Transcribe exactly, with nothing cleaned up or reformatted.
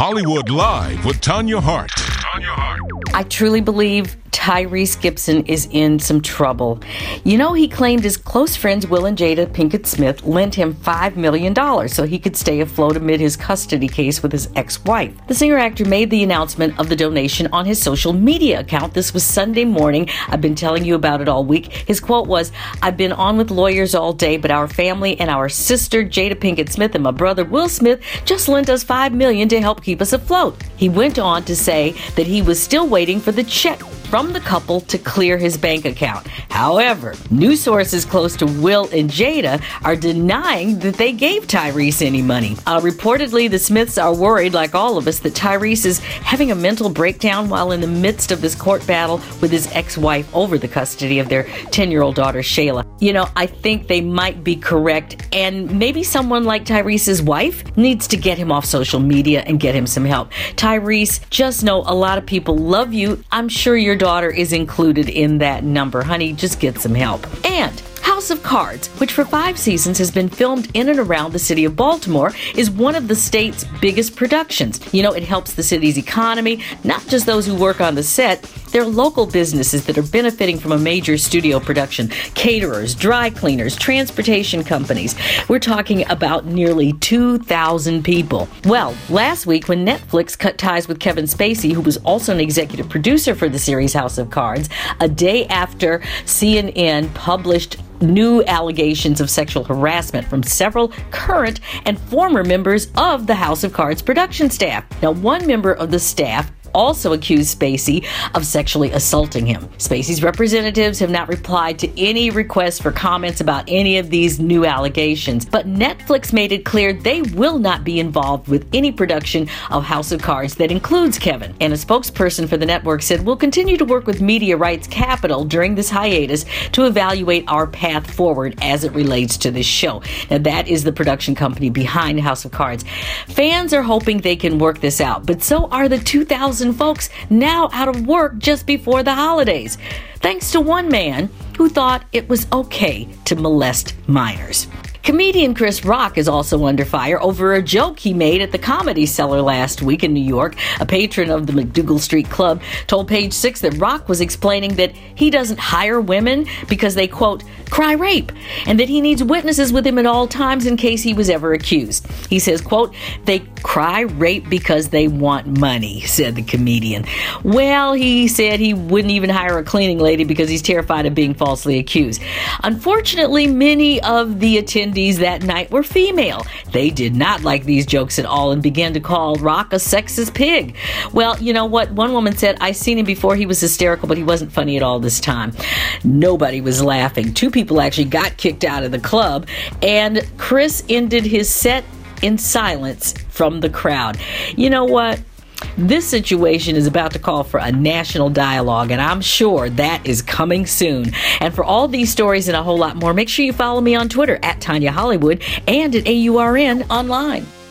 Hollywood Live with Tanya Hart. I truly believe Tyrese Gibson is in some trouble. You know, he claimed his close friends Will and Jada Pinkett Smith lent him five million dollars so he could stay afloat amid his custody case with his ex-wife. The singer-actor made the announcement of the donation on his social media account. This was Sunday morning. I've been telling you about it all week. His quote was, "I've been on with lawyers all day, but our family and our sister Jada Pinkett Smith and my brother Will Smith just lent us five million dollars to help keep us afloat." He went on to say that he was still waiting for the check from the couple to clear his bank account. However, news sources close to Will and Jada are denying that they gave Tyrese any money. Uh, reportedly, the Smiths are worried, like all of us, that Tyrese is having a mental breakdown while in the midst of this court battle with his ex-wife over the custody of their ten-year-old daughter, Shayla. You know, I think they might be correct, and maybe someone like Tyrese's wife needs to get him off social media and get him some help. Tyrese, just know a lot of people love you. I'm sure your daughter is included in that number. Honey, just get some help. And House of Cards, which for five seasons has been filmed in and around the city of Baltimore, is one of the state's biggest productions. You know, it helps the city's economy, not just those who work on the set. There are local businesses that are benefiting from a major studio production. Caterers, dry cleaners, transportation companies. We're talking about nearly two thousand people. Well, last week when Netflix cut ties with Kevin Spacey, who was also an executive producer for the series House of Cards, a day after C N N published new allegations of sexual harassment from several current and former members of the House of Cards production staff. Now, one member of the staff also accused Spacey of sexually assaulting him. Spacey's representatives have not replied to any requests for comments about any of these new allegations, but Netflix made it clear they will not be involved with any production of House of Cards that includes Kevin. And a spokesperson for the network said, "We'll continue to work with Media Rights Capital during this hiatus to evaluate our path forward as it relates to this show." Now, that is the production company behind House of Cards. Fans are hoping they can work this out, but so are the two thousand folks now out of work just before the holidays, thanks to one man who thought it was okay to molest minors. Comedian Chris Rock is also under fire over a joke he made at the Comedy Cellar last week in New York. A patron of the McDougal Street Club told Page Six that Rock was explaining that he doesn't hire women because they, quote, cry rape, and that he needs witnesses with him at all times in case he was ever accused. He says, quote, "They cry rape because they want money," said the comedian. Well, he said he wouldn't even hire a cleaning lady because he's terrified of being falsely accused. Unfortunately, many of the attendees that night were female. They did not like these jokes at all and began to call Rock a sexist pig. Well, you know what? One woman said, "I seen him before. He was hysterical, but he wasn't funny at all this time." Nobody was laughing. Two people actually got kicked out of the club, and Chris ended his set in silence from the crowd. You know what? This situation is about to call for a national dialogue, and I'm sure that is coming soon. And for all these stories and a whole lot more, make sure you follow me on Twitter at Tanya Hollywood and at A U R N online.